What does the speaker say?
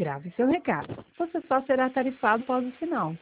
Grave seu recado. Você só será tarifado após o sinal.